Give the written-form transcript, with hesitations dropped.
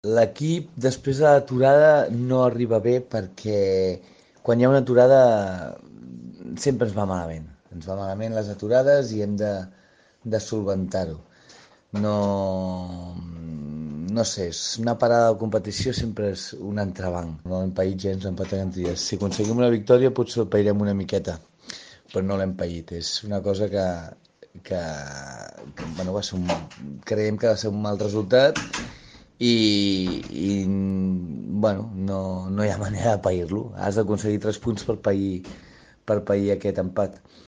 L'equip, després de l'aturada, no arriba bé perquè quan hi ha una aturada sempre ens va malament. Ens va malament les aturades i hem de solventar-ho. No, no sé, és una parada de competició sempre és un entrebanc. No hem paït gens, no hem patat dies. Si aconseguim una victòria potser el pairem una miqueta, però no l'hem paït. És una cosa que, bueno, creiem que va ser un mal resultat i bueno, no hi ha manera de pair-lo. Has d'aconseguir 3 punts per pair aquest empat.